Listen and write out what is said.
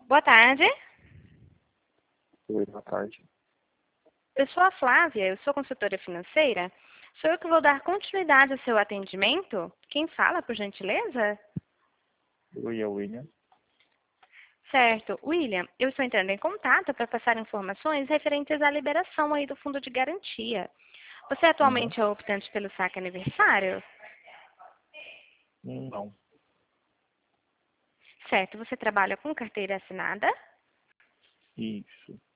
Boa tarde. Oi, boa tarde. Eu sou a Flávia, eu sou consultora financeira. Sou eu que vou dar continuidade ao seu atendimento? Quem fala, por gentileza? Oi, é o William. Certo. William, eu estou entrando em contato para passar informações referentes à liberação aí do fundo de garantia. Você Uhum. atualmente é optante pelo saque aniversário? Não, Certo. Você trabalha com carteira assinada? isso.